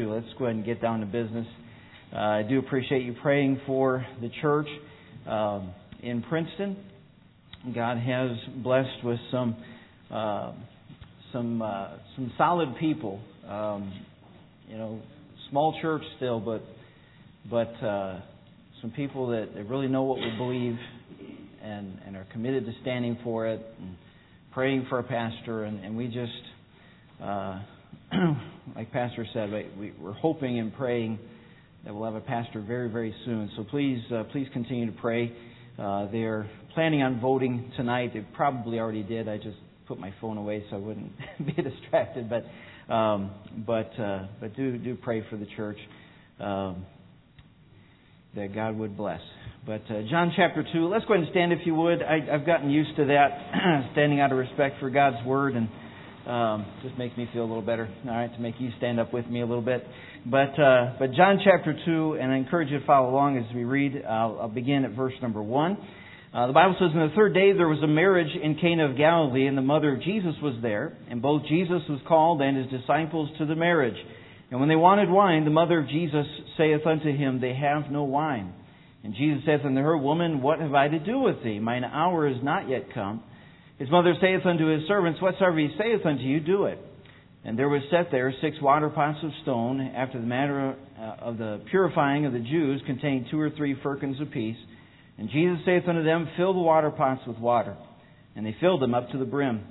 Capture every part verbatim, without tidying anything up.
two. Let's go ahead and get down to business. Uh, I do appreciate you praying for the church um, in Princeton. God has blessed with some uh, some uh, some solid people. Um, you know, small church still, but but uh, some people that, that really know what we believe and, and are committed to standing for it and praying for a pastor. And, and we just, uh, like Pastor said, we, we're hoping and praying that we'll have a pastor very, very soon. So please, uh, please continue to pray. Uh, they're planning on voting tonight. They probably already did. I just put my phone away so I wouldn't be distracted. But um, but uh, but do do pray for the church um, that God would bless. But uh, John chapter two. Let's go ahead and stand if you would. I, I've gotten used to that, standing out of respect for God's word, and um, just makes me feel a little better. All right, to make you stand up with me a little bit. But uh, but John chapter two, and I encourage you to follow along as we read. I'll, I'll begin at verse number one. Uh, the Bible says, "On the third day there was a marriage in Cana of Galilee, and the mother of Jesus was there. And both Jesus was called and his disciples to the marriage. And when they wanted wine, the mother of Jesus saith unto him, They have no wine. And Jesus saith unto her, Woman, what have I to do with thee? Mine hour is not yet come. His mother saith unto his servants, Whatsoever he saith unto you, do it. And there was set there six water pots of stone, after the manner of the purifying of the Jews, containing two or three firkins apiece. And Jesus saith unto them, Fill the water pots with water. And they filled them up to the brim.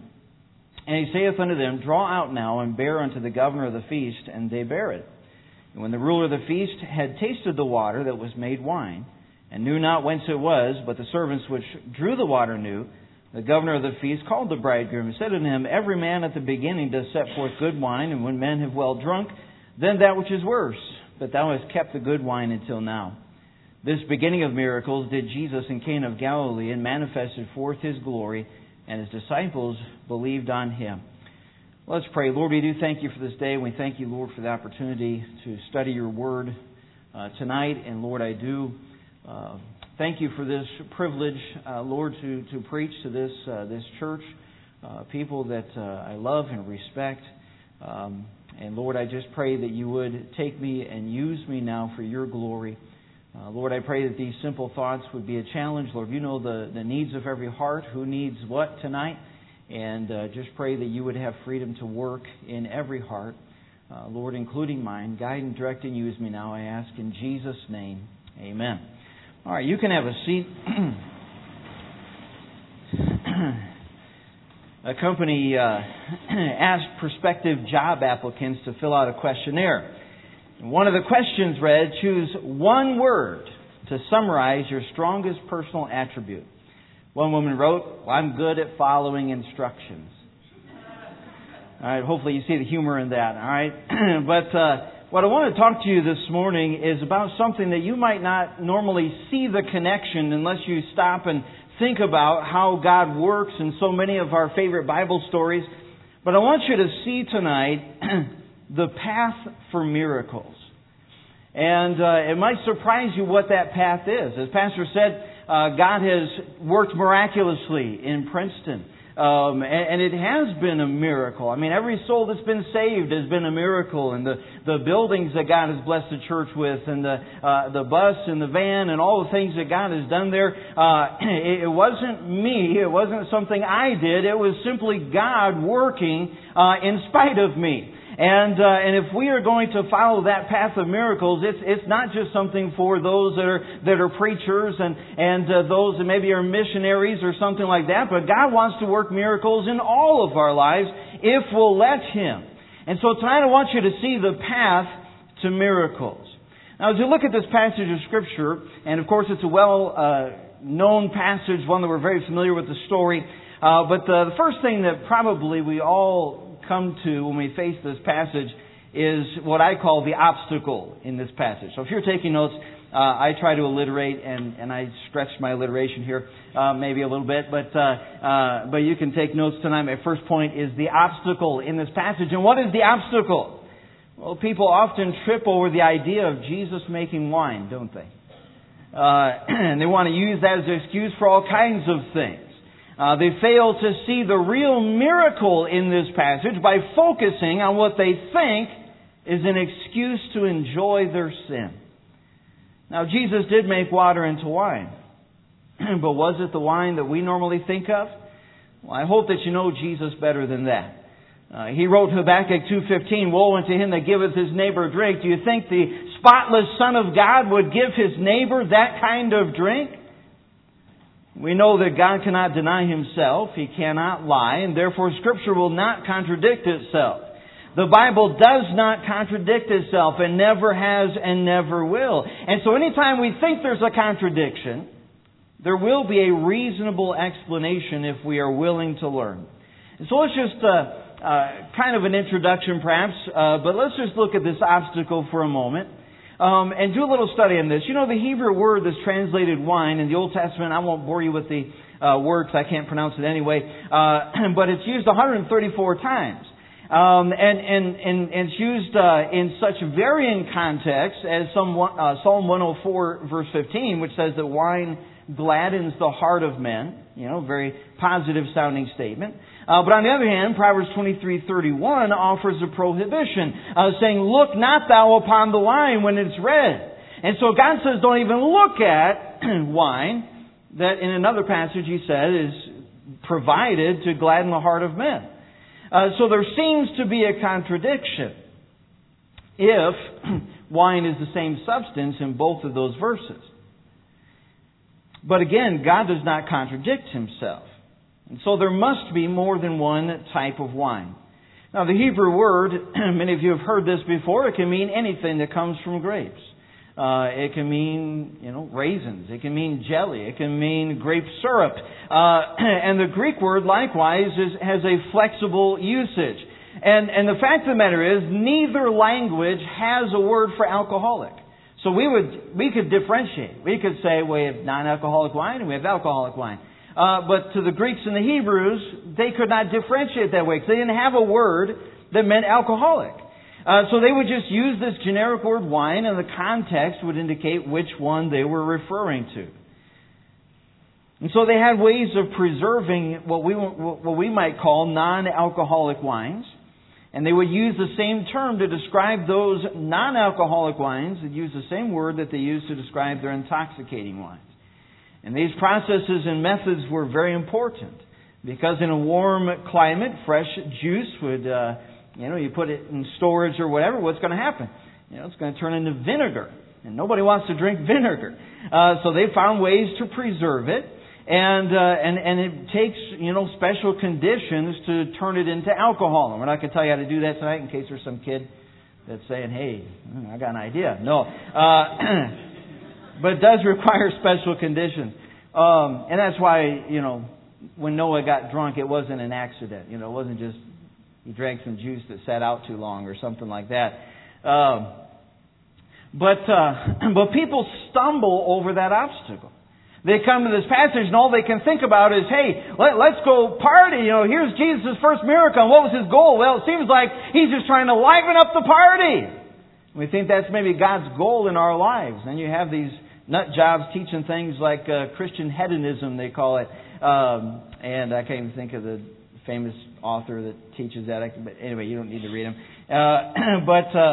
And he saith unto them, Draw out now, and bear unto the governor of the feast. And they bare it. And when the ruler of the feast had tasted the water that was made wine, and knew not whence it was, but the servants which drew the water knew, the governor of the feast called the bridegroom, and said unto him, Every man at the beginning does set forth good wine, and when men have well drunk, then that which is worse. But thou hast kept the good wine until now. This beginning of miracles did Jesus in Cana of Galilee, and manifested forth his glory, and his disciples believed on him." Let's pray. Lord, we do thank you for this day. We thank you, Lord, for the opportunity to study your word uh, tonight. And Lord, I do uh, thank you for this privilege, uh, Lord, to, to preach to this uh, this church, uh, people that uh, I love and respect. Um, and Lord, I just pray that you would take me and use me now for your glory. Uh, Lord, I pray that these simple thoughts would be a challenge. Lord, you know the, the needs of every heart, who needs what tonight. And uh, just pray that you would have freedom to work in every heart. Uh, Lord, including mine. Guide and direct and use me now, I ask in Jesus' name. Amen. All right, you can have a seat. A company uh, asked prospective job applicants to fill out a questionnaire. One of the questions read, Choose one word to summarize your strongest personal attribute. One woman wrote, well, I'm good at following instructions. All right, hopefully you see the humor in that. All right, but uh, what I want to talk to you this morning is about something that you might not normally see the connection unless you stop and think about how God works in so many of our favorite Bible stories. But I want you to see tonight the path for miracles. And uh, it might surprise you what that path is. As Pastor said, uh, God has worked miraculously in Princeton. Um, and, and it has been a miracle. I mean, every soul that's been saved has been a miracle. And the, the buildings that God has blessed the church with, and the uh, the bus and the van and all the things that God has done there, uh, it, it wasn't me. It wasn't something I did. It was simply God working uh, in spite of me. And uh, and if we are going to follow that path of miracles, it's it's not just something for those that are that are preachers and and uh, those that maybe are missionaries or something like that. But God wants to work miracles in all of our lives if we'll let Him. And so tonight I want you to see the path to miracles. Now, as you look at this passage of Scripture, and of course it's a well uh, known passage, one that we're very familiar with the story. Uh, but uh, the first thing that probably we all come to when we face this passage is what I call the obstacle in this passage. So if you're taking notes, uh, I try to alliterate, and, and I stretch my alliteration here uh, maybe a little bit, but uh, uh, but you can take notes tonight. My first point is the obstacle in this passage. And what is the obstacle? Well, people often trip over the idea of Jesus making wine, don't they? Uh, and they want to use that as an excuse for all kinds of things. Uh, they fail to see the real miracle in this passage by focusing on what they think is an excuse to enjoy their sin. Now, Jesus did make water into wine. But was it the wine that we normally think of? Well, I hope that you know Jesus better than that. Uh, he wrote Habakkuk two fifteen, "Woe unto him that giveth his neighbor drink." Do you think the spotless Son of God would give his neighbor that kind of drink? We know that God cannot deny Himself. He cannot lie, and therefore Scripture will not contradict itself. The Bible does not contradict itself and never has and never will. And so anytime we think there's a contradiction, there will be a reasonable explanation if we are willing to learn. And so let's just, uh, uh, kind of an introduction perhaps, uh, but let's just look at this obstacle for a moment. Um, and do a little study on this. You know, the Hebrew word that's translated wine in the Old Testament, I won't bore you with the uh, word because I can't pronounce it anyway, uh, but it's used one hundred thirty-four times. Um, and, and, and, and it's used uh, in such varying contexts as some, uh, Psalm one oh four verse fifteen, which says that wine gladdens the heart of men. You know, very positive sounding statement. Uh, but on the other hand, Proverbs twenty-three thirty-one offers a prohibition, uh, saying, "Look not thou upon the wine when it's red." And so God says, don't even look at wine that in another passage He said is provided to gladden the heart of men. Uh, so there seems to be a contradiction if wine is the same substance in both of those verses. But again, God does not contradict Himself. And so there must be more than one type of wine. Now the Hebrew word, many of you have heard this before, it can mean anything that comes from grapes. Uh, it can mean, you know, raisins. It can mean jelly. It can mean grape syrup. Uh, and the Greek word, likewise, is, has a flexible usage. And, and the fact of the matter is, neither language has a word for alcoholic. So we would, we could differentiate. We could say we have non-alcoholic wine and we have alcoholic wine. Uh, but to the Greeks and the Hebrews, they could not differentiate that way because they didn't have a word that meant alcoholic. Uh, so they would just use this generic word wine, and the context would indicate which one they were referring to. And so they had ways of preserving what we what we might call non-alcoholic wines. And they would use the same term to describe those non-alcoholic wines. They'd use the same word that they used to describe their intoxicating wines. And these processes and methods were very important because in a warm climate, fresh juice would, uh, you know, you put it in storage or whatever, what's going to happen? You know, it's going to turn into vinegar. And nobody wants to drink vinegar. Uh, so they found ways to preserve it. And, uh, and, and it takes, you know, special conditions to turn it into alcohol. And we're not going to tell you how to do that tonight in case there's some kid that's saying, hey, I got an idea. No. Uh, but it does require special conditions. Um, and that's why, you know, when Noah got drunk, it wasn't an accident. You know, it wasn't just he drank some juice that sat out too long or something like that. Um, but, uh, but people stumble over that obstacle. They come to this passage and all they can think about is, hey, let, let's go party. You know, here's Jesus' first miracle. And what was His goal? Well, it seems like He's just trying to liven up the party. We think that's maybe God's goal in our lives. And you have these nut jobs teaching things like uh, Christian hedonism, they call it. Um, and I can't even think of the famous author that teaches that. But anyway, you don't need to read him. Uh, but, uh,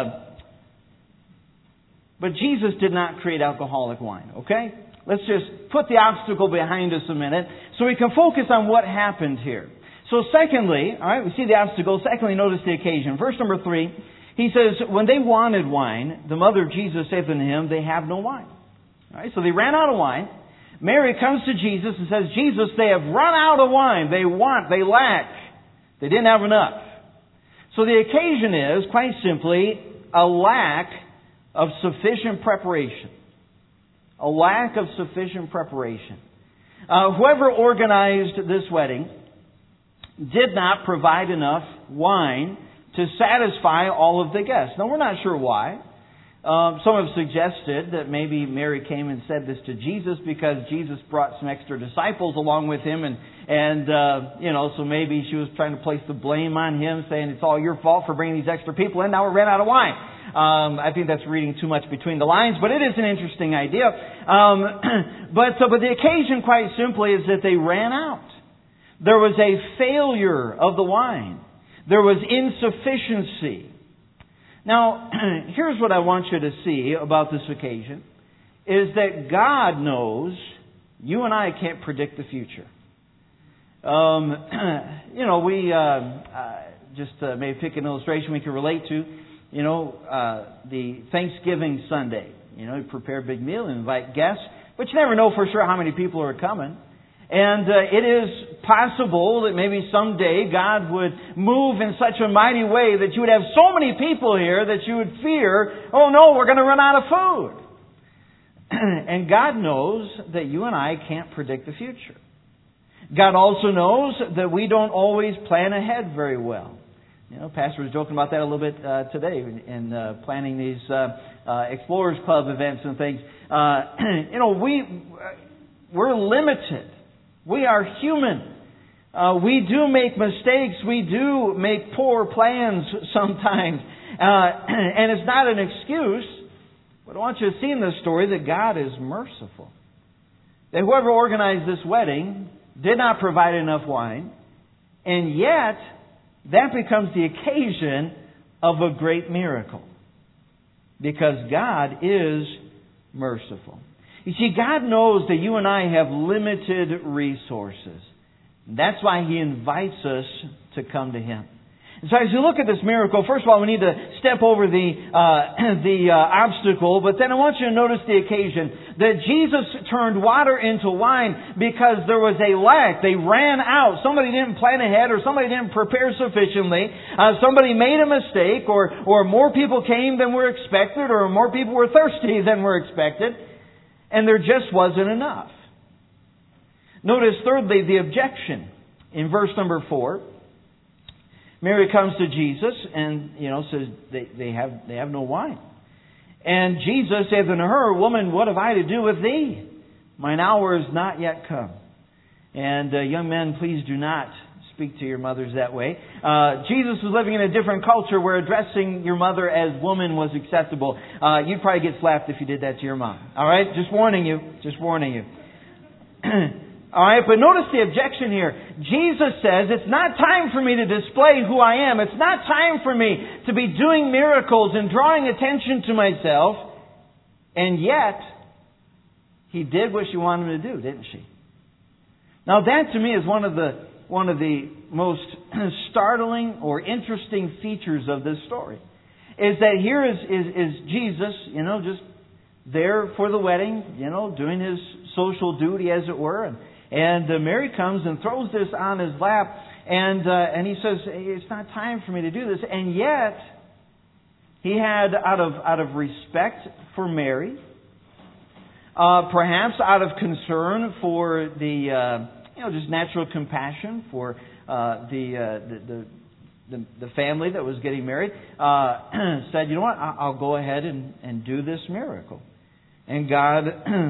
but Jesus did not create alcoholic wine, okay? Let's just put the obstacle behind us a minute so we can focus on what happened here. So secondly, all right, we see the obstacle. Secondly, notice the occasion. Verse number three, he says, when they wanted wine, the mother of Jesus saith unto him, they have no wine. All right, so they ran out of wine. Mary comes to Jesus and says, Jesus, they have run out of wine. They want, they lack. They didn't have enough. So the occasion is, quite simply, a lack of sufficient preparation. A lack of sufficient preparation. Uh, whoever organized this wedding did not provide enough wine to satisfy all of the guests. Now, we're not sure why. Um, some have suggested that maybe Mary came and said this to Jesus because Jesus brought some extra disciples along with Him, and and uh, you know, so maybe she was trying to place the blame on Him, saying it's all your fault for bringing these extra people in. Now we ran out of wine. Um, I think that's reading too much between the lines, but it is an interesting idea. Um, but so, but the occasion, quite simply, is that they ran out. There was a failure of the wine. There was insufficiency. Now, here's what I want you to see about this occasion, is that God knows you and I can't predict the future. Um, you know, we uh, uh, just uh, maybe pick an illustration we can relate to. You know, uh, the Thanksgiving Sunday. You know, you prepare a big meal and invite guests, but you never know for sure how many people are coming. And uh, it is possible that maybe someday God would move in such a mighty way that you would have so many people here that you would fear, oh no, we're going to run out of food. And God knows that you and I can't predict the future. God also knows that we don't always plan ahead very well. You know, Pastor was joking about that a little bit uh, today in, in uh, planning these uh, uh, Explorers Club events and things. Uh, you know, we, we're limited. We are human. Uh, we do make mistakes. We do make poor plans sometimes. Uh, and it's not an excuse. But I want you to see in this story that God is merciful. That whoever organized this wedding did not provide enough wine. And yet, that becomes the occasion of a great miracle. Because God is merciful. You see, God knows that you and I have limited resources. That's why He invites us to come to Him. And so as you look at this miracle, first of all, we need to step over the uh, the uh, obstacle, but then I want you to notice the occasion that Jesus turned water into wine because there was a lack. They ran out. Somebody didn't plan ahead, or somebody didn't prepare sufficiently. Uh, somebody made a mistake, or or more people came than were expected, or more people were thirsty than were expected, and there just wasn't enough. Notice thirdly the objection in verse number four. Mary comes to Jesus and, you know, says they, they have they have no wine. And Jesus saith unto her, Woman, what have I to do with thee? Mine hour is not yet come. And uh, young men, please do not speak to your mothers that way. Uh, Jesus was living in a different culture where addressing your mother as woman was acceptable. Uh, you'd probably get slapped if you did that to your mom. All right? Just warning you. Just warning you. All right, but notice the objection here. Jesus says, it's not time for me to display who I am. It's not time for me to be doing miracles and drawing attention to myself. And yet, He did what she wanted him to do, didn't she? Now that to me is one of the one of the most startling or interesting features of this story. Is that here is, is, is Jesus, you know, just there for the wedding, you know, doing His social duty, as it were. And And uh, Mary comes and throws this on His lap, and uh, and He says, hey, it's not time for me to do this. And yet, He had, out of out of respect for Mary, uh, perhaps out of concern for the, uh, you know, just natural compassion for uh, the, uh, the, the the the family that was getting married, uh, said, you know what, I'll go ahead and, and do this miracle. And God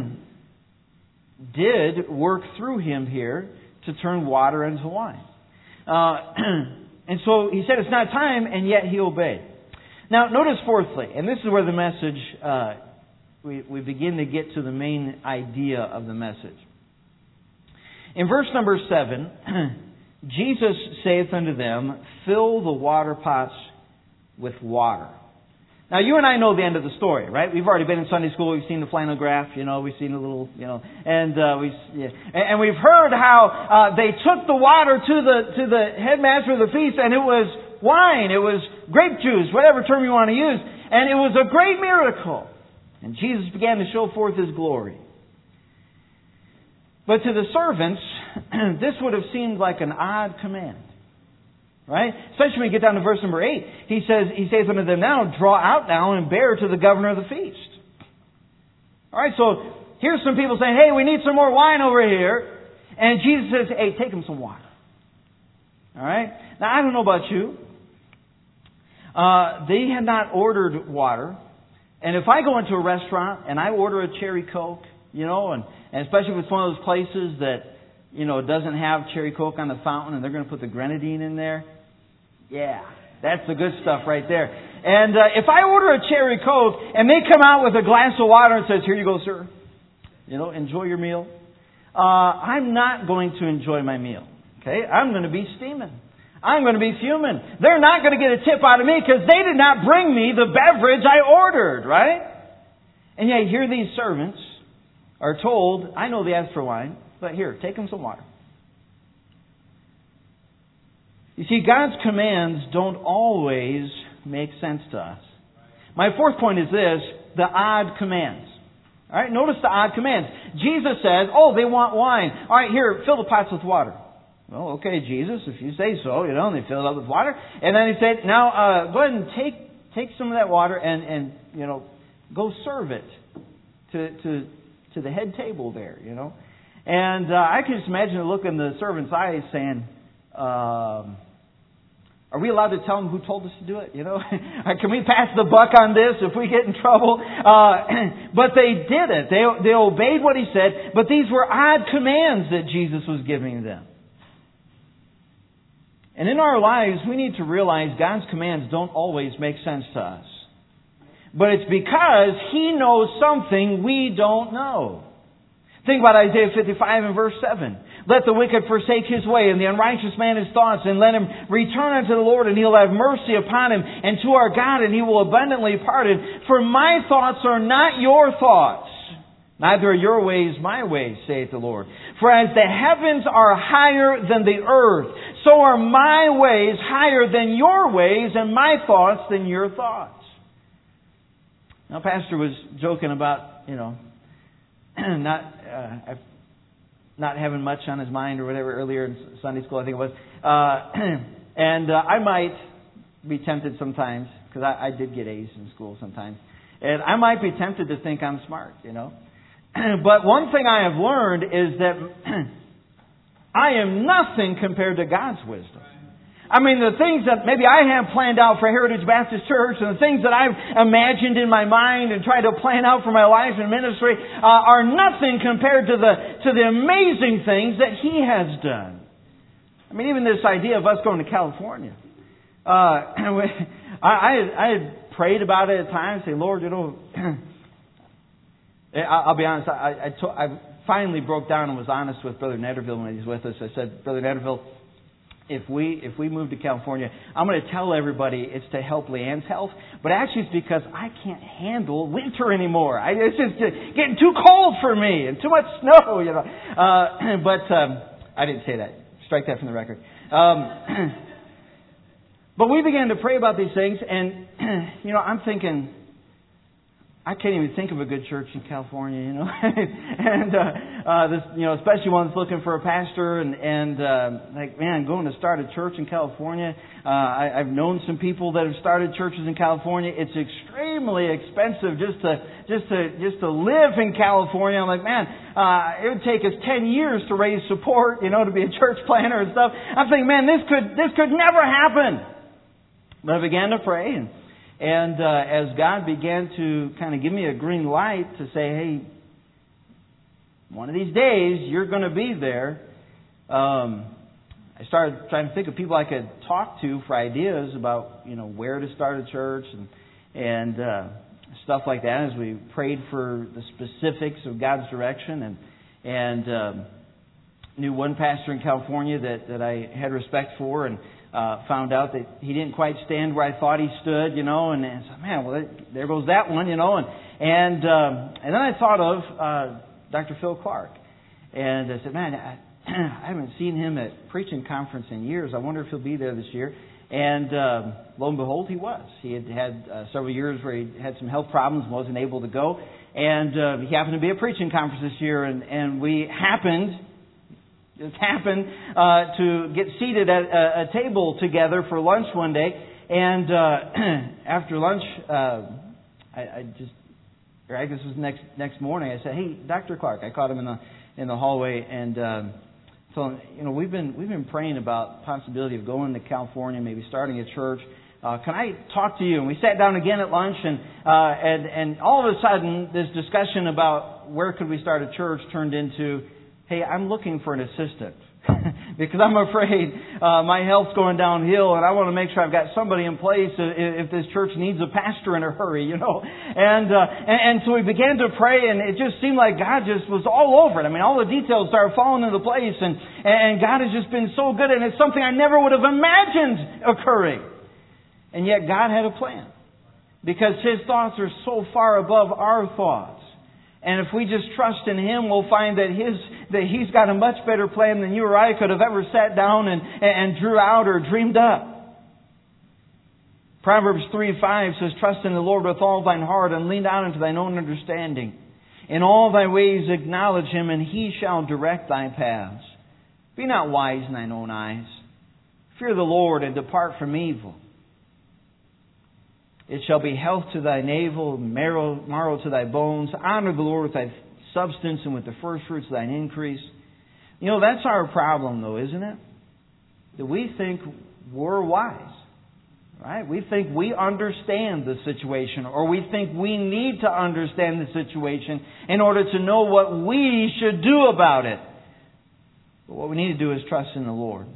did work through Him here to turn water into wine. Uh, and so He said it's not time, and yet He obeyed. Now, notice fourthly, and this is where the message, uh, we, we begin to get to the main idea of the message. In verse number seven, Jesus saith unto them, Fill the water pots with water. Now, you and I know the end of the story, right? We've already been in Sunday school. We've seen the flannel graph, you know. We've seen a little, you know, and uh, we, yeah. and we've heard how uh, they took the water to the to the headmaster of the feast, and it was wine, it was grape juice, whatever term you want to use, and it was a great miracle. And Jesus began to show forth His glory. But to the servants, this would have seemed like an odd command. Right? Especially when you get down to verse number eight. He says, He says unto them, Now draw out now and bear to the governor of the feast. Alright, so here's some people saying, hey, we need some more wine over here. And Jesus says, hey, take them some water. Alright? Now I don't know about you. Uh, they had not ordered water. And if I go into a restaurant and I order a cherry Coke, you know, and, and especially if it's one of those places that, you know, doesn't have cherry Coke on the fountain and they're going to put the grenadine in there. Yeah, that's the good stuff right there. And uh, if I order a cherry Coke and they come out with a glass of water and says, here you go, sir. You know, enjoy your meal. Uh, I'm not going to enjoy my meal. Okay, I'm going to be steaming. I'm going to be fuming. They're not going to get a tip out of me because they did not bring me the beverage I ordered, right? And yet here these servants are told, I know they asked for wine, but here, take them some water. You see, God's commands don't always make sense to us. My fourth point is this, the odd commands. All right, notice the odd commands. Jesus says, oh, they want wine. All right, here, fill the pots with water. Well, okay, Jesus, if you say so, you know, and they fill it up with water. And then he said, now, uh, go ahead and take take some of that water and, and you know, go serve it to to to the head table there, you know. And uh, I can just imagine the look in the servant's eyes saying, um, are we allowed to tell them who told us to do it? You know, can we pass the buck on this if we get in trouble? Uh, but they did it. They they obeyed what he said. But these were odd commands that Jesus was giving them. And in our lives, we need to realize God's commands don't always make sense to us. But it's because He knows something we don't know. Think about Isaiah fifty-five and verse seven. Let the wicked forsake his way, and the unrighteous man his thoughts, and let him return unto the Lord, and He'll have mercy upon him, and to our God, and He will abundantly pardon. For my thoughts are not your thoughts, neither are your ways my ways, saith the Lord. For as the heavens are higher than the earth, so are my ways higher than your ways, and my thoughts than your thoughts. Now, Pastor was joking about, you know, not uh, not having much on his mind or whatever earlier in Sunday school, I think it was. Uh, and uh, I might be tempted sometimes, because I, I did get A's in school sometimes, and I might be tempted to think I'm smart, you know. But one thing I have learned is that I am nothing compared to God's wisdom. I mean, the things that maybe I have planned out for Heritage Baptist Church and the things that I've imagined in my mind and tried to plan out for my life and ministry uh, are nothing compared to the to the amazing things that He has done. I mean, even this idea of us going to California. Uh, I, I, I had prayed about it at times, say, Lord, you know, I'll be honest, I, I, to, I finally broke down and was honest with Brother Netterville when he was with us. I said, Brother Netterville, If we if we move to California, I'm going to tell everybody it's to help Leanne's health, but actually it's because I can't handle winter anymore. I, it's just getting too cold for me and too much snow, you know. Uh, but um, I didn't say that. Strike that from the record. Um, but we began to pray about these things, and you know, I'm thinking, I can't even think of a good church in California, you know, and uh, uh, this, you know, especially one that's looking for a pastor, and and uh, like, man, going to start a church in California. Uh, I, I've known some people that have started churches in California. It's extremely expensive just to just to just to live in California. I'm like, man, uh, it would take us ten years to raise support, you know, to be a church planter and stuff. I'm thinking, man, this could this could never happen. But I began to pray, and. And uh, as God began to kind of give me a green light to say, hey, one of these days you're going to be there, um, I started trying to think of people I could talk to for ideas about, you know, where to start a church and and uh, stuff like that. As we prayed for the specifics of God's direction, and and um, knew one pastor in California that that I had respect for, and. Uh, found out that he didn't quite stand where I thought he stood, you know, and, and I said, man, well, there goes that one, you know, and and um, and then I thought of uh, Doctor Phil Clark, and I said, man, I, I haven't seen him at preaching conference in years. I wonder if he'll be there this year. And um, lo and behold, he was. He had had uh, several years where he had some health problems and wasn't able to go, and uh, he happened to be at preaching conference this year, and and we happened. Just happened uh, to get seated at a, a table together for lunch one day, and uh, after lunch, uh, I, I just, or I guess it was next next morning. I said, "Hey, Doctor Clark," I caught him in the in the hallway, and um, so you know we've been we've been praying about the possibility of going to California, maybe starting a church. Uh, can I talk to you? And we sat down again at lunch, and uh, and and all of a sudden, this discussion about where could we start a church turned into, hey, I'm looking for an assistant. because I'm afraid uh, my health's going downhill, and I want to make sure I've got somebody in place if this church needs a pastor in a hurry, you know. And, uh, and and so we began to pray, and it just seemed like God just was all over it. I mean, all the details started falling into place, and and God has just been so good, and it's something I never would have imagined occurring. And yet God had a plan, because His thoughts are so far above our thoughts. And if we just trust in Him, we'll find that His that He's got a much better plan than you or I could have ever sat down and, and drew out or dreamed up. Proverbs three five says, "Trust in the Lord with all thine heart, and lean not into thine own understanding. In all thy ways acknowledge Him, and He shall direct thy paths. Be not wise in thine own eyes. Fear the Lord, and depart from evil. It shall be health to thy navel, marrow, marrow to thy bones. Honor the Lord with thy substance and with the first fruits of thine increase." You know, that's our problem, though, isn't it? That we think we're wise. Right? We think we understand the situation, or we think we need to understand the situation in order to know what we should do about it. But what we need to do is trust in the Lord.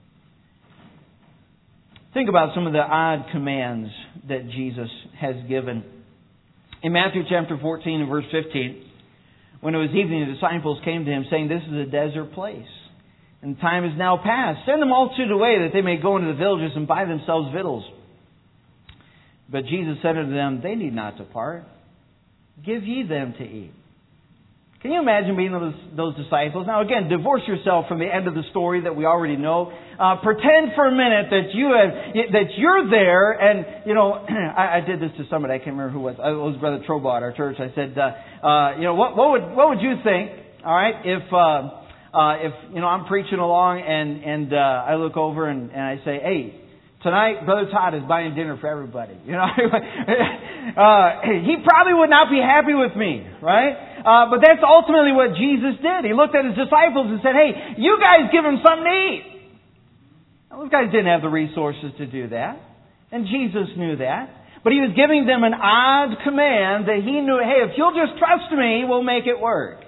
Think about some of the odd commands that Jesus has given. In Matthew chapter fourteen and verse fifteen, when it was evening, the disciples came to Him, saying, "This is a desert place, and the time is now past. Send the multitude away, that they may go into the villages and buy themselves victuals." But Jesus said unto them, "They need not depart. Give ye them to eat." Can you imagine being those, those disciples? Now again, divorce yourself from the end of the story that we already know. Uh, pretend for a minute that you have, that you're there, and you know, I, I did this to somebody. I can't remember who it was. It was Brother Trobo at our church. I said, uh, uh, you know, what, what would what would you think? All right, if uh, uh, if you know I'm preaching along and and uh, I look over and, and I say, "Hey, tonight, Brother Todd is buying dinner for everybody." You know, uh, he probably would not be happy with me, right? Uh, but that's ultimately what Jesus did. He looked at His disciples and said, "Hey, you guys give them something to eat." Now, those guys didn't have the resources to do that, and Jesus knew that. But He was giving them an odd command that He knew, hey, if you'll just trust me, we'll make it work.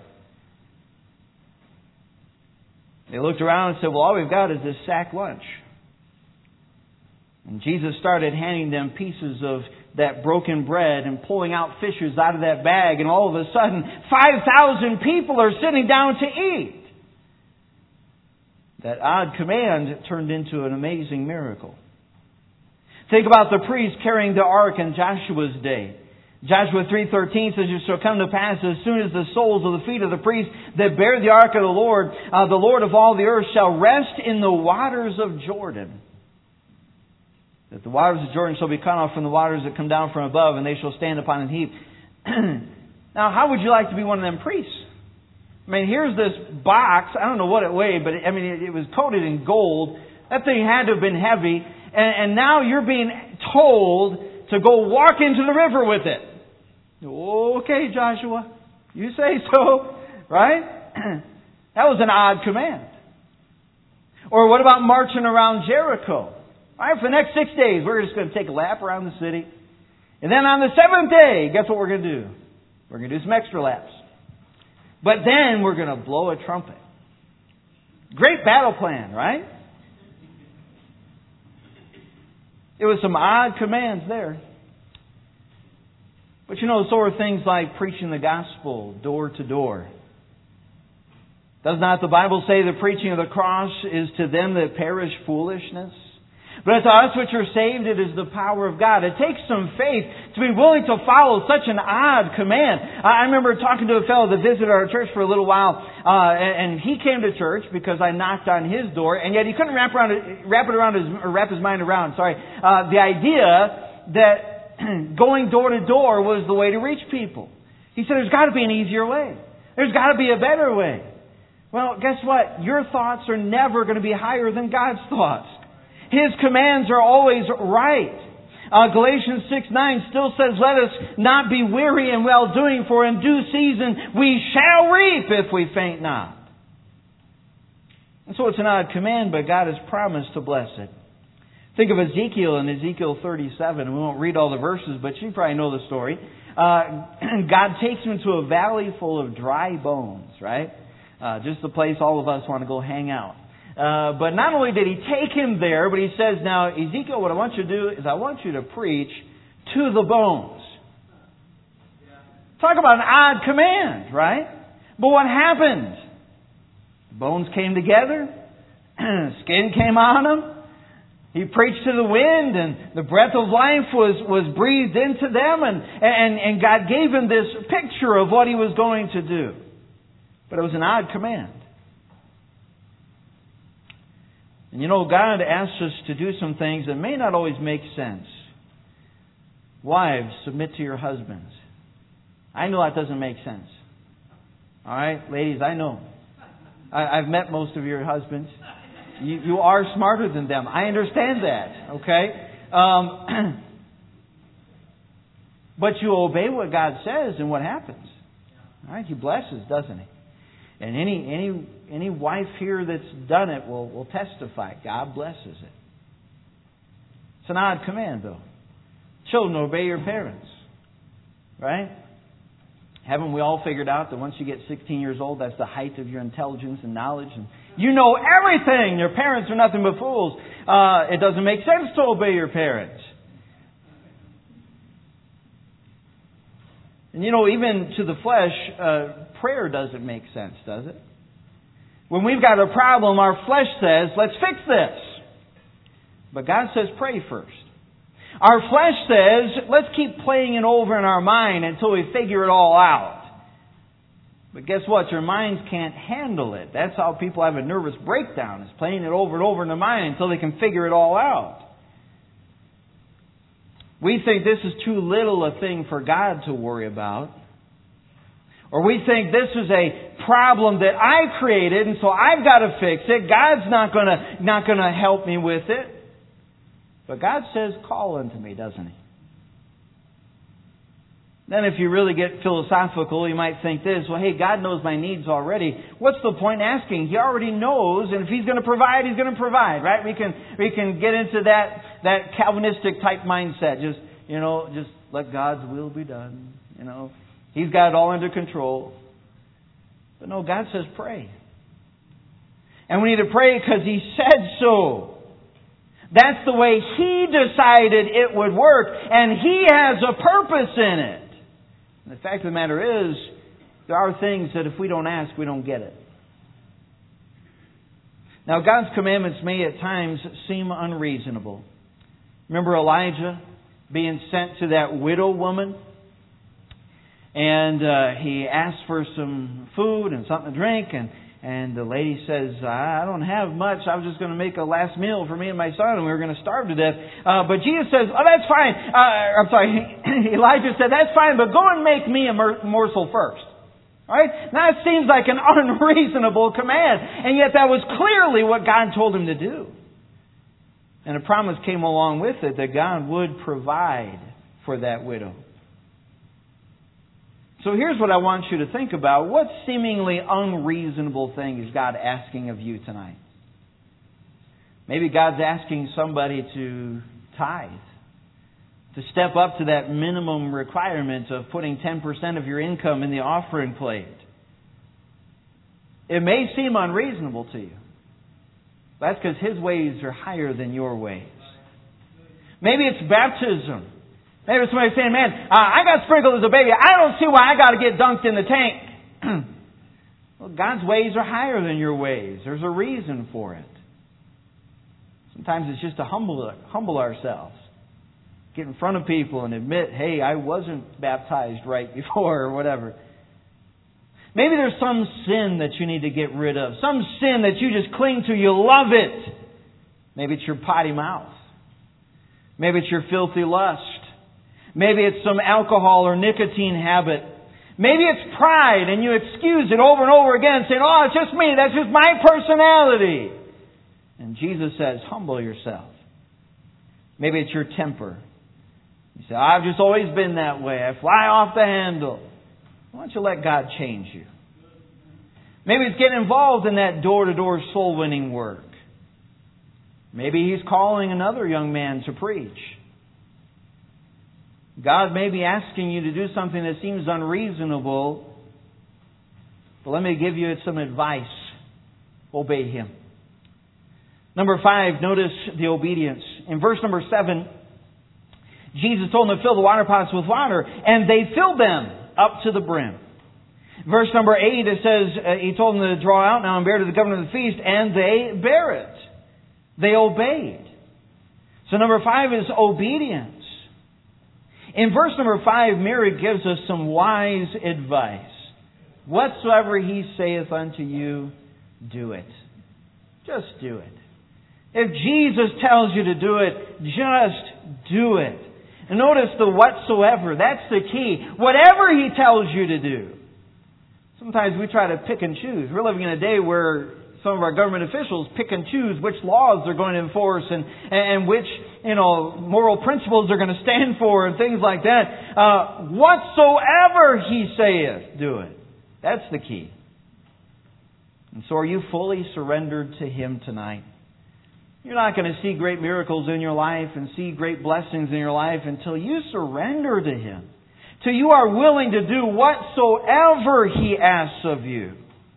They looked around and said, "Well, all we've got is this sack lunch." And Jesus started handing them pieces of that broken bread and pulling out fishes out of that bag. And all of a sudden, five thousand people are sitting down to eat. That odd command turned into an amazing miracle. Think about the priest carrying the ark in Joshua's day. Joshua three thirteen says, "It shall come to pass as soon as the soles of the feet of the priests that bear the ark of the Lord, uh, the Lord of all the earth, shall rest in the waters of Jordan, that the waters of Jordan shall be cut off from the waters that come down from above, and they shall stand upon a heap." Now, how would you like to be one of them priests? I mean, here's this box. I don't know what it weighed, but it, I mean, it, it was coated in gold. That thing had to have been heavy. And, and now you're being told to go walk into the river with it. Okay, Joshua. You say so, right? That was an odd command. Or what about marching around Jericho? All right, for the next six days, we're just going to take a lap around the city. And then on the seventh day, guess what we're going to do? We're going to do some extra laps. But then we're going to blow a trumpet. Great battle plan, right? It was some odd commands there. But you know, so are things like preaching the gospel door to door. Does not the Bible say the preaching of the cross is to them that perish foolishness? But to us which are saved, it is the power of God. It takes some faith to be willing to follow such an odd command. I remember talking to a fellow that visited our church for a little while, uh, and he came to church because I knocked on his door, and yet he couldn't wrap around, wrap it around his, or wrap his mind around. Sorry, uh, the idea that going door to door was the way to reach people. He said, "There's got to be an easier way. There's got to be a better way." Well, guess what? Your thoughts are never going to be higher than God's thoughts. His commands are always right. Uh, Galatians six nine still says, "Let us not be weary in well-doing, for in due season we shall reap if we faint not." And so it's an odd command, but God has promised to bless it. Think of Ezekiel in Ezekiel thirty-seven. We won't read all the verses, but you probably know the story. Uh, God takes him to a valley full of dry bones, right? Uh, just the place all of us want to go hang out. Uh, but not only did he take him there, but he says, now, Ezekiel, what I want you to do is I want you to preach to the bones. Talk about an odd command, right? But what happened? Bones came together. Skin came on him. He preached to the wind, and the breath of life was, was breathed into them, and, and, and God gave him this picture of what he was going to do. But it was an odd command. And you know, God asks us to do some things that may not always make sense. Wives, submit to your husbands. I know that doesn't make sense. All right, ladies, I know. I, I've met most of your husbands. You, you are smarter than them. I understand that, okay? Um, but you obey what God says, and what happens? All right, He blesses, doesn't He? And any any any wife here that's done it will, will testify. God blesses it. It's an odd command, though. Children, obey your parents. Right? Haven't we all figured out that once you get sixteen years old, that's the height of your intelligence and knowledge? And you know everything! Your parents are nothing but fools. Uh, it doesn't make sense to obey your parents. And you know, even to the flesh, uh, prayer doesn't make sense, does it? When we've got a problem, our flesh says, let's fix this. But God says, pray first. Our flesh says, let's keep playing it over in our mind until we figure it all out. But guess what? Your minds can't handle it. That's how people have a nervous breakdown, is playing it over and over in their mind until they can figure it all out. We think this is too little a thing for God to worry about. Or we think this is a problem that I created and so I've got to fix it. God's not going to not going to help me with it. But God says, call unto me, doesn't He? Then if you really get philosophical, you might think this, well, hey, God knows my needs already. What's the point in asking? He already knows, and if He's going to provide, He's going to provide, right? We can we can get into that, that Calvinistic type mindset. Just, you know, just let God's will be done. You know, He's got it all under control. But no, God says pray. And we need to pray because He said so. That's the way He decided it would work, and He has a purpose in it. And the fact of the matter is, there are things that if we don't ask, we don't get it. Now, God's commandments may at times seem unreasonable. Remember Elijah being sent to that widow woman? And uh, he asked for some food and something to drink, and And the lady says, I don't have much. I was just going to make a last meal for me and my son, and we were going to starve to death. Uh, but Jesus says, oh, that's fine. Uh, I'm sorry. Elijah said, that's fine, but go and make me a morsel first. All right? Now, it seems like an unreasonable command. And yet that was clearly what God told him to do. And a promise came along with it that God would provide for that widow. So here's what I want you to think about. What seemingly unreasonable thing is God asking of you tonight? Maybe God's asking somebody to tithe, to step up to that minimum requirement of putting ten percent of your income in the offering plate. It may seem unreasonable to you. That's because His ways are higher than your ways. Maybe it's baptism. Maybe somebody saying, man, uh, I got sprinkled as a baby. I don't see why I got to get dunked in the tank. Well, God's ways are higher than your ways. There's a reason for it. Sometimes it's just to humble, humble ourselves. Get in front of people and admit, hey, I wasn't baptized right before or whatever. Maybe there's some sin that you need to get rid of. Some sin that you just cling to. You love it. Maybe it's your potty mouth. Maybe it's your filthy lust. Maybe it's some alcohol or nicotine habit. Maybe it's pride and you excuse it over and over again saying, oh, it's just me. That's just my personality. And Jesus says, humble yourself. Maybe it's your temper. You say, I've just always been that way. I fly off the handle. Why don't you let God change you? Maybe it's getting involved in that door-to-door soul-winning work. Maybe He's calling another young man to preach. God may be asking you to do something that seems unreasonable, but let me give you some advice. Obey Him. Number five, notice the obedience. In verse number seven, Jesus told them to fill the water pots with water, and they filled them up to the brim. Verse number eight, it says, uh, He told them to draw out now and bear to the governor of the feast, and they bear it. They obeyed. So number five is obedience. In verse number five, Mary gives us some wise advice. Whatsoever He saith unto you, do it. Just do it. If Jesus tells you to do it, just do it. And notice the whatsoever. That's the key. Whatever He tells you to do. Sometimes we try to pick and choose. We're living in a day where some of our government officials pick and choose which laws they're going to enforce and, and which, you know, moral principles they're going to stand for and things like that. Uh, whatsoever He saith, do it. That's the key. And so are you fully surrendered to Him tonight? You're not going to see great miracles in your life and see great blessings in your life until you surrender to Him. Till you are willing to do whatsoever He asks of you.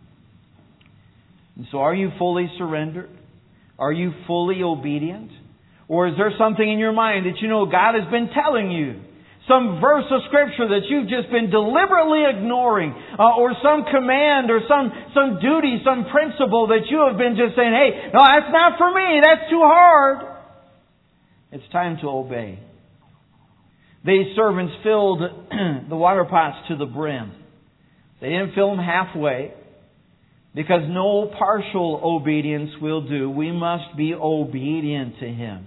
And so are you fully surrendered? Are you fully obedient? Or is there something in your mind that you know God has been telling you? Some verse of Scripture that you've just been deliberately ignoring. Uh, or some command or some, some duty, some principle that you have been just saying, hey, no, that's not for me. That's too hard. It's time to obey. These servants filled the water pots to the brim. They didn't fill them halfway. Because no partial obedience will do. We must be obedient to Him.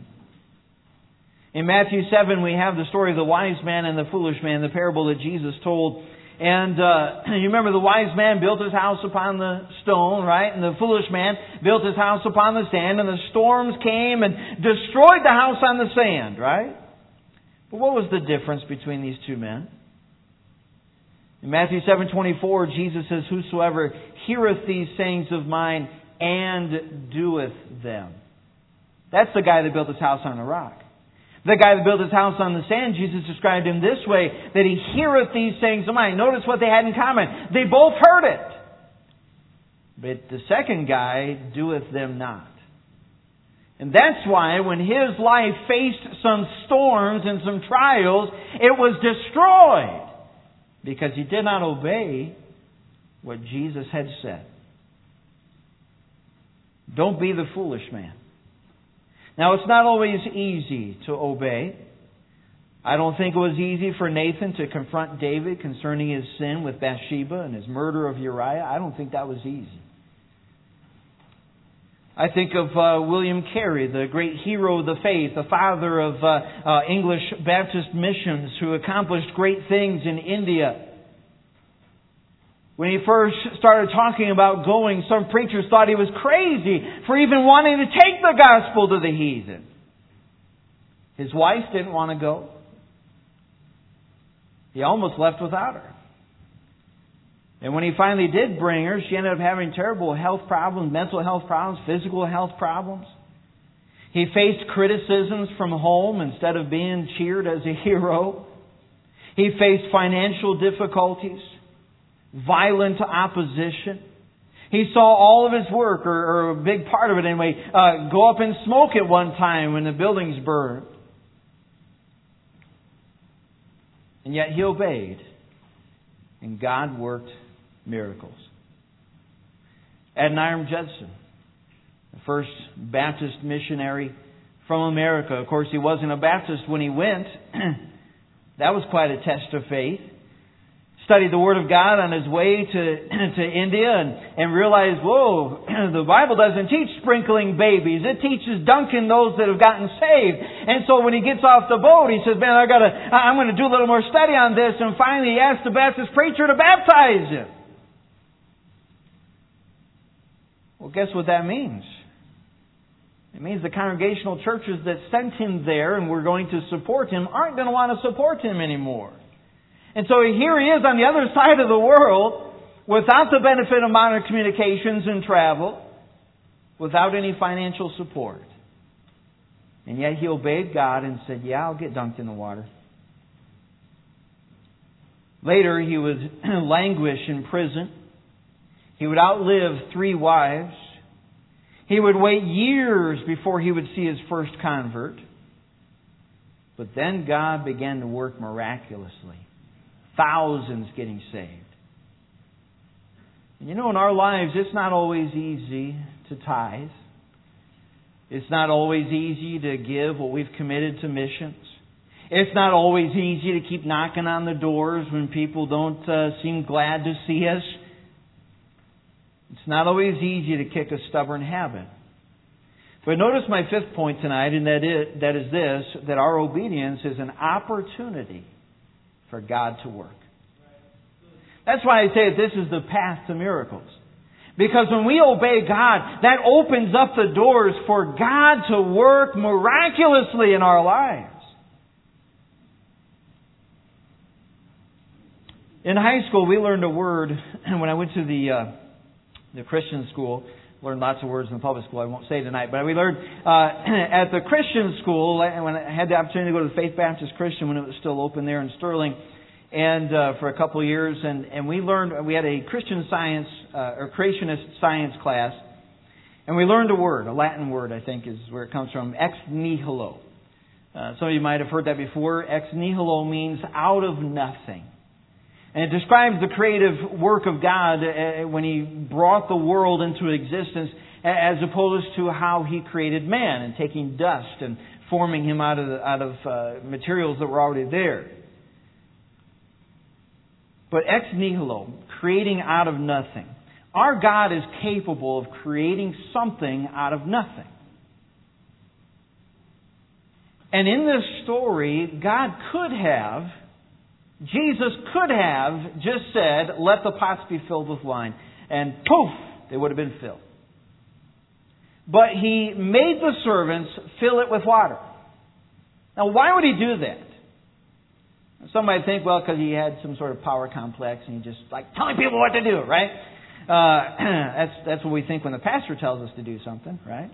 In Matthew seven, we have the story of the wise man and the foolish man, the parable that Jesus told. And uh, you remember the wise man built his house upon the stone, right? And the foolish man built his house upon the sand. And the storms came and destroyed the house on the sand, right? But what was the difference between these two men? In Matthew seven twenty-four, Jesus says, whosoever heareth these sayings of mine and doeth them. That's the guy that built his house on the rock. The guy that built his house on the sand, Jesus described him this way, that he heareth these sayings of mine. Notice what they had in common. They both heard it. But the second guy doeth them not. And that's why when his life faced some storms and some trials, it was destroyed. Because he did not obey what Jesus had said. Don't be the foolish man. Now, it's not always easy to obey. I don't think it was easy for Nathan to confront David concerning his sin with Bathsheba and his murder of Uriah. I don't think that was easy. I think of uh, William Carey, the great hero of the faith, the father of uh, uh, English Baptist missions, who accomplished great things in India. When he first started talking about going, some preachers thought he was crazy for even wanting to take the gospel to the heathen. His wife didn't want to go. He almost left without her. And when he finally did bring her, she ended up having terrible health problems, mental health problems, physical health problems. He faced criticisms from home instead of being cheered as a hero. He faced financial difficulties, violent opposition. He saw all of his work, or, or a big part of it anyway, uh, go up in smoke at one time when the buildings burned. And yet he obeyed. And God worked miracles. Adoniram Judson, the first Baptist missionary from America. Of course, he wasn't a Baptist when he went. That was quite a test of faith. Studied the Word of God on his way to, to India and, and realized, whoa, the Bible doesn't teach sprinkling babies. It teaches dunking those that have gotten saved. And so when he gets off the boat, he says, man, I gotta, I'm going to do a little more study on this. And finally he asked the Baptist preacher to baptize him. Well, guess what that means? It means the congregational churches that sent him there and were going to support him aren't going to want to support him anymore. And so here he is on the other side of the world, without the benefit of modern communications and travel, without any financial support. And yet he obeyed God and said, yeah, I'll get dunked in the water. Later he would languish in prison. He would outlive three wives. He would wait years before he would see his first convert. But then God began to work miraculously. Thousands getting saved. And you know, in our lives, it's not always easy to tithe. It's not always easy to give what we've committed to missions. It's not always easy to keep knocking on the doors when people don't uh, seem glad to see us. It's not always easy to kick a stubborn habit. But notice my fifth point tonight, and that is, that is this, that our obedience is an opportunity for God to work. That's why I say that this is the path to miracles. Because when we obey God, that opens up the doors for God to work miraculously in our lives. In high school, we learned a word, and when I went to the uh, the Christian school, learned lots of words in the public school I won't say tonight, but we learned uh, at the Christian school, when I had the opportunity to go to the Faith Baptist Christian when it was still open there in Sterling, and uh, for a couple of years, and, and we learned, we had a Christian science, uh, or creationist science class, and we learned a word, a Latin word I think is where it comes from, ex nihilo. Uh, some of you might have heard that before. Ex nihilo means out of nothing. And it describes the creative work of God when He brought the world into existence, as opposed to how He created man and taking dust and forming him out of out of uh, materials that were already there. But ex nihilo, creating out of nothing. Our God is capable of creating something out of nothing. And in this story, God could have, Jesus could have just said, let the pots be filled with wine. And poof, they would have been filled. But He made the servants fill it with water. Now, why would He do that? Some might think, well, because He had some sort of power complex and He just like telling people what to do, right? Uh, that's that's what we think when the pastor tells us to do something, right?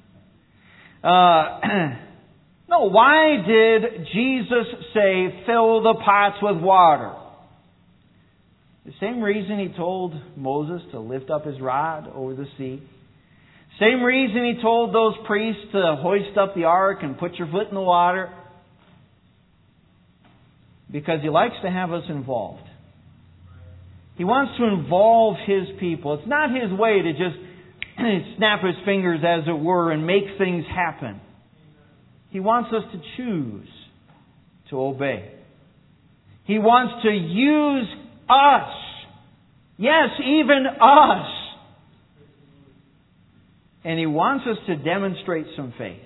Uh, no, why did Jesus say, fill the pots with water? The same reason He told Moses to lift up his rod over the sea. Same reason He told those priests to hoist up the ark and put your foot in the water. Because He likes to have us involved. He wants to involve His people. It's not His way to just snap His fingers, as it were, and make things happen. He wants us to choose to obey. He wants to use us. Yes, even us. And He wants us to demonstrate some faith.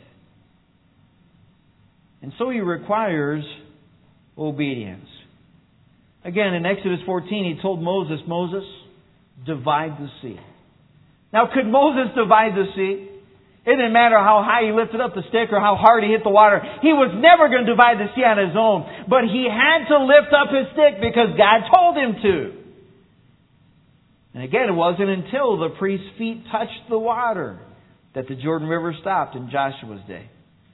And so He requires obedience. Again, in Exodus fourteen, He told Moses, Moses, divide the sea. Now, could Moses divide the sea? It didn't matter how high he lifted up the stick or how hard he hit the water. He was never going to divide the sea on his own. But he had to lift up his stick because God told him to. And again, it wasn't until the priest's feet touched the water that the Jordan River stopped in Joshua's day.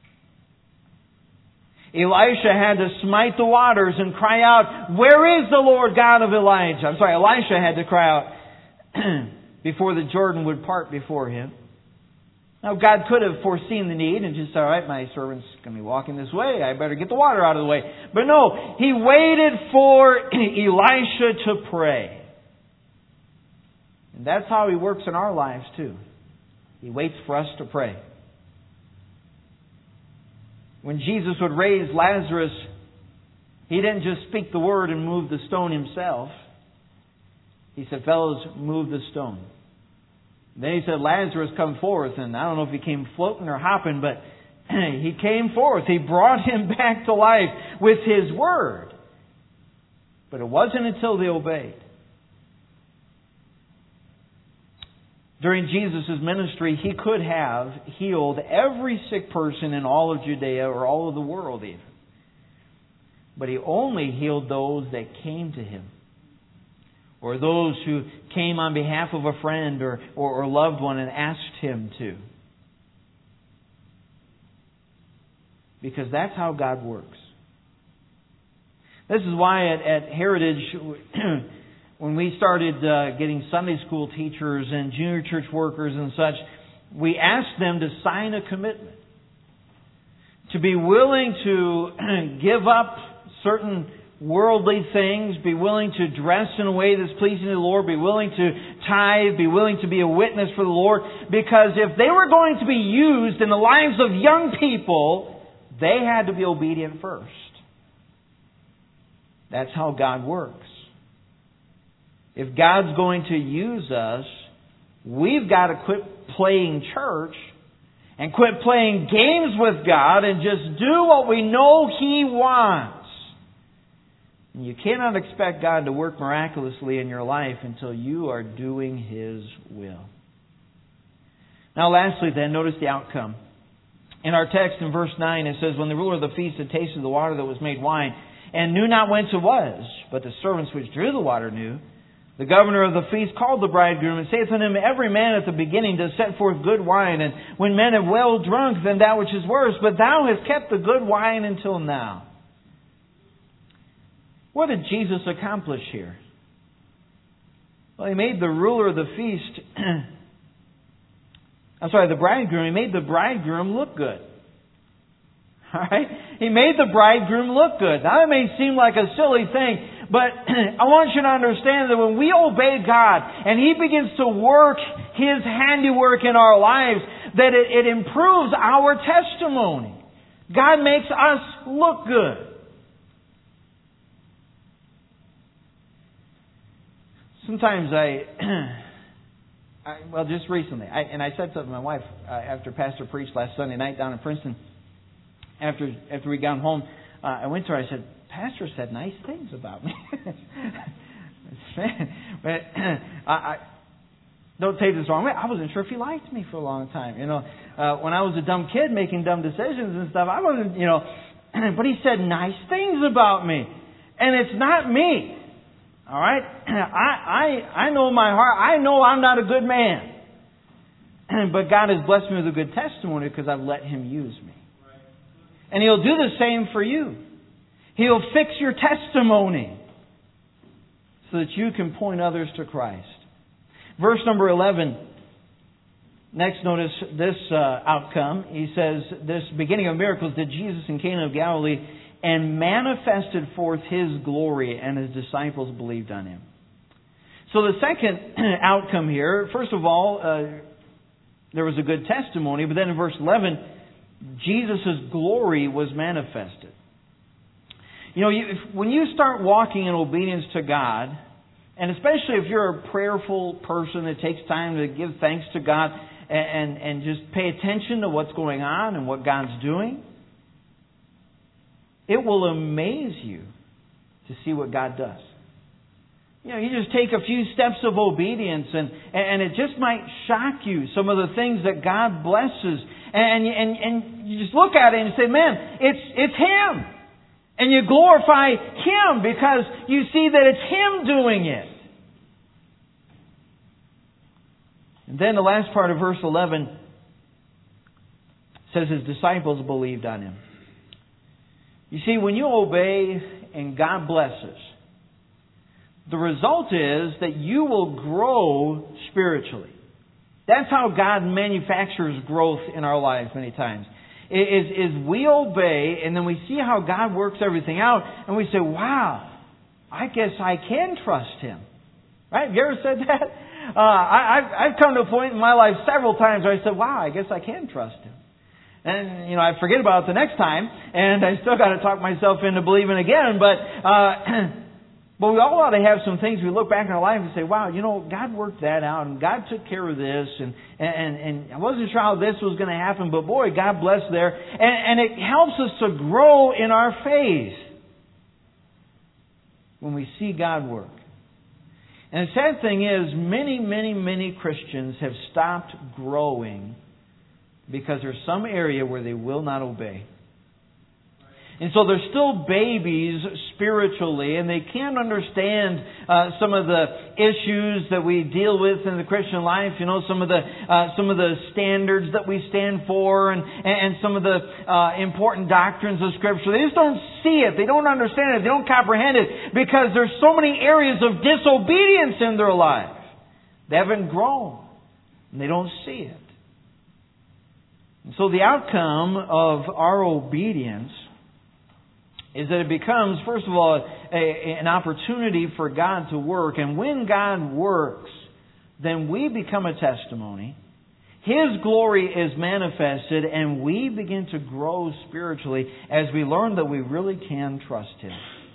Elisha had to smite the waters and cry out, where is the Lord God of Elijah? I'm sorry, Elisha had to cry out before the Jordan would part before him. Now, God could have foreseen the need and just said, all right, my servant's going to be walking this way. I better get the water out of the way. But no, He waited for Elisha to pray. And that's how He works in our lives too. He waits for us to pray. When Jesus would raise Lazarus, He didn't just speak the word and move the stone Himself. He said, fellows, move the stone. Then He said, Lazarus, come forth. And I don't know if he came floating or hopping, but he came forth. He brought him back to life with His word. But it wasn't until they obeyed. During Jesus' ministry, He could have healed every sick person in all of Judea or all of the world even. But He only healed those that came to Him. Or those who came on behalf of a friend or, or, or loved one and asked Him to. Because that's how God works. This is why at, at Heritage, when we started uh, getting Sunday school teachers and junior church workers and such, we ask them to sign a commitment, to be willing to give up certain worldly things, be willing to dress in a way that's pleasing to the Lord, be willing to tithe, be willing to be a witness for the Lord. Because if they were going to be used in the lives of young people, they had to be obedient first. That's how God works. If God's going to use us, we've got to quit playing church and quit playing games with God and just do what we know He wants. And you cannot expect God to work miraculously in your life until you are doing His will. Now lastly then, notice the outcome. In our text in verse nine it says, when the ruler of the feast had tasted the water that was made wine, and knew not whence it was, but the servants which drew the water knew, the governor of the feast called the bridegroom, and saith unto him, every man at the beginning does set forth good wine, and when men have well drunk, then that which is worse. But thou hast kept the good wine until now. What did Jesus accomplish here? Well, He made the ruler of the feast, I'm sorry, the bridegroom, He made the bridegroom look good. Alright? He made the bridegroom look good. Now, that may seem like a silly thing, but I want you to understand that when we obey God and He begins to work His handiwork in our lives, that it, it improves our testimony. God makes us look good. Sometimes I, I well, just recently, I, and I said something to my wife uh, after Pastor preached last Sunday night down in Princeton. After after we got home, uh, I went to her. I said, "Pastor said nice things about me." But I, I don't take this wrong way. I wasn't sure if he liked me for a long time. You know, uh, when I was a dumb kid making dumb decisions and stuff, I wasn't. You know, but he said nice things about me, and it's not me. All right, I I I know my heart. I know I'm not a good man, but God has blessed me with a good testimony because I've let Him use me. And He'll do the same for you. He'll fix your testimony so that you can point others to Christ. Verse number eleven. Next, notice this uh, outcome. He says, this beginning of miracles did Jesus in Cana of Galilee, and manifested forth His glory, and His disciples believed on Him. So the second outcome here, first of all, uh, there was a good testimony, but then in verse eleven, Jesus' glory was manifested. You know, you, if, when you start walking in obedience to God, and especially if you're a prayerful person that takes time to give thanks to God and, and, and just pay attention to what's going on and what God's doing, it will amaze you to see what God does. You know, you just take a few steps of obedience and, and it just might shock you, some of the things that God blesses. And, and, and you just look at it and you say, man, it's, it's Him. And you glorify Him because you see that it's Him doing it. And then the last part of verse eleven says His disciples believed on Him. You see, when you obey and God blesses, the result is that you will grow spiritually. That's how God manufactures growth in our lives many times. Is, is we obey and then we see how God works everything out and we say, wow, I guess I can trust Him. Right? Have you ever said that? Uh, I, I've, I've come to a point in my life several times where I said, wow, I guess I can trust Him. And, you know, I forget about it the next time, and I still got to talk myself into believing again. But, uh, but we all ought to have some things we look back in our life and say, wow, you know, God worked that out, and God took care of this, and, and, and I wasn't sure how this was going to happen, but boy, God bless there. And, and it helps us to grow in our faith when we see God work. And the sad thing is, many, many, many Christians have stopped growing because there's some area where they will not obey. And so they're still babies spiritually, and they can't understand uh, some of the issues that we deal with in the Christian life. You know, some of the uh, some of the standards that we stand for, and and some of the uh, important doctrines of Scripture. They just don't see it. They don't understand it. They don't comprehend it because there's so many areas of disobedience in their life. They haven't grown, and they don't see it. So the outcome of our obedience is that it becomes, first of all, a, an opportunity for God to work. And when God works, then we become a testimony. His glory is manifested, and we begin to grow spiritually as we learn that we really can trust Him.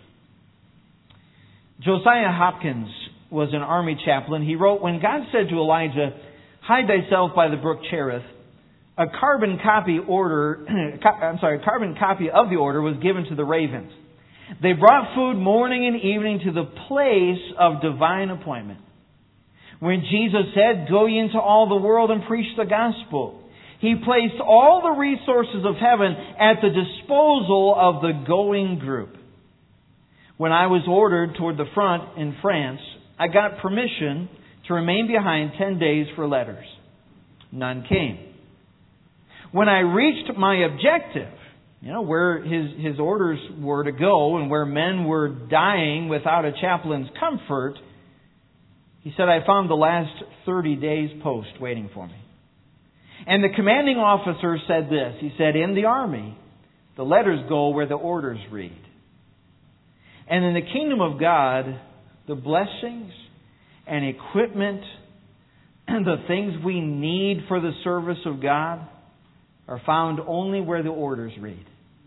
Josiah Hopkins was an army chaplain. He wrote, when God said to Elijah, "Hide thyself by the brook Cherith," a carbon copy order, I'm sorry, a carbon copy of the order was given to the ravens. They brought food morning and evening to the place of divine appointment. When Jesus said, "Go ye into all the world and preach the gospel," He placed all the resources of heaven at the disposal of the going group. When I was ordered toward the front in France, I got permission to remain behind ten days for letters. None came. When I reached my objective, you know, where his, his orders were to go and where men were dying without a chaplain's comfort, he said, I found the last thirty days post waiting for me. And the commanding officer said this. He said, in the army, the letters go where the orders read. And in the kingdom of God, the blessings and equipment and the things we need for the service of God are found only where the orders read.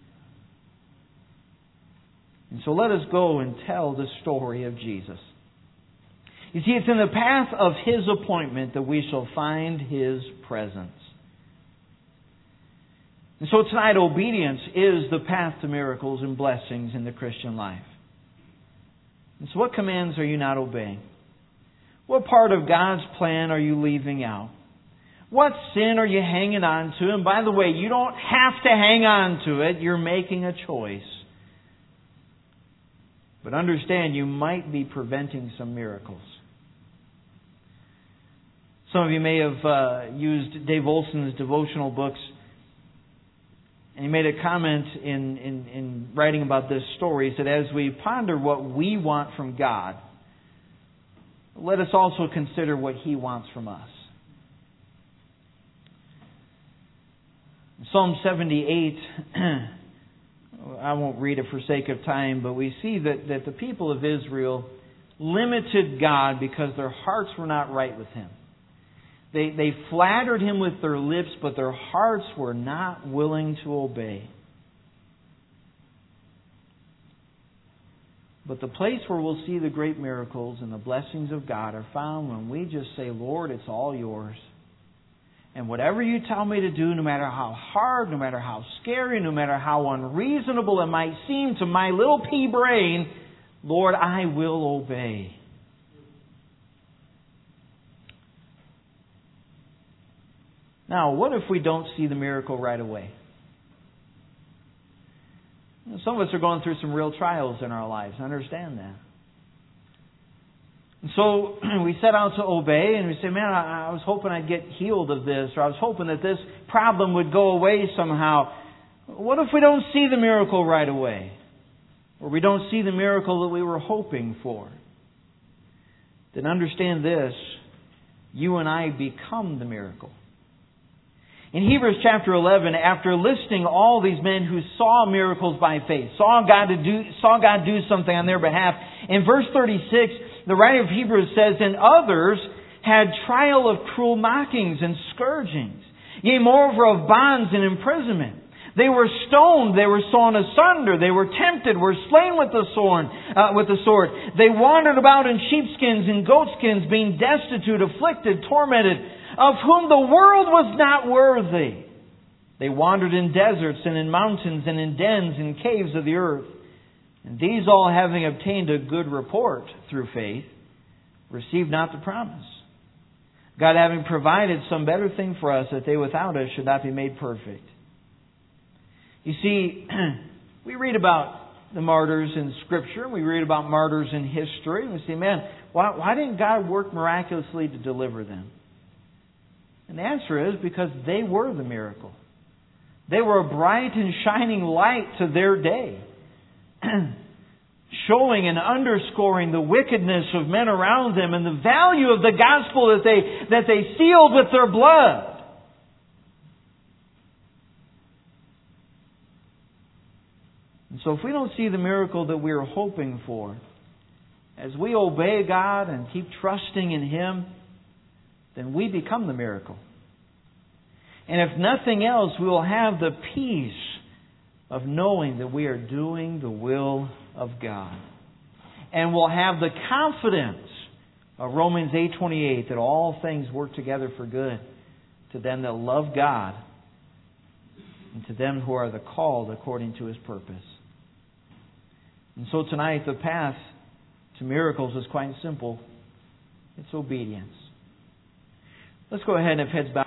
And so let us go and tell the story of Jesus. You see, it's in the path of His appointment that we shall find His presence. And so tonight, obedience is the path to miracles and blessings in the Christian life. And so what commands are you not obeying? What part of God's plan are you leaving out? What sin are you hanging on to? And by the way, you don't have to hang on to it. You're making a choice. But understand, you might be preventing some miracles. Some of you may have uh, used Dave Olson's devotional books. And he made a comment in, in, in writing about this story. He said, as we ponder what we want from God, let us also consider what He wants from us. Psalm seventy-eight, I won't read it for sake of time, but we see that, that the people of Israel limited God because their hearts were not right with Him. They, they flattered Him with their lips, but their hearts were not willing to obey. But the place where we'll see the great miracles and the blessings of God are found when we just say, Lord, it's all yours. And whatever you tell me to do, no matter how hard, no matter how scary, no matter how unreasonable it might seem to my little pea brain, Lord, I will obey. Now, what if we don't see the miracle right away? Some of us are going through some real trials in our lives. I understand that. And so we set out to obey and we say, man, I, I was hoping I'd get healed of this, or I was hoping that this problem would go away somehow. What if we don't see the miracle right away? Or we don't see the miracle that we were hoping for? Then understand this, you and I become the miracle. In Hebrews chapter eleven, after listing all these men who saw miracles by faith, saw God to do, saw God do something on their behalf, in verse thirty-six, the writer of Hebrews says, and others had trial of cruel mockings and scourgings, yea, moreover of bonds and imprisonment. They were stoned, they were sawn asunder, they were tempted, were slain with the sword. Uh, with the sword. They wandered about in sheepskins and goatskins, being destitute, afflicted, tormented, of whom the world was not worthy. They wandered in deserts and in mountains and in dens and caves of the earth. And these all, having obtained a good report through faith, received not the promise. God having provided some better thing for us, that they without us should not be made perfect. You see, we read about the martyrs in Scripture. We read about martyrs in history. And we say, man, why, why didn't God work miraculously to deliver them? And the answer is because they were the miracle. They were a bright and shining light to their day, showing and underscoring the wickedness of men around them and the value of the gospel that they, that they sealed with their blood. So if we don't see the miracle that we're hoping for, as we obey God and keep trusting in Him, then we become the miracle. And if nothing else, we will have the peace of knowing that we are doing the will of God. And we'll have the confidence of Romans eight twenty-eight that all things work together for good to them that love God and to them who are the called according to His purpose. And so tonight the path to miracles is quite simple. It's obedience. Let's go ahead and have heads bowed.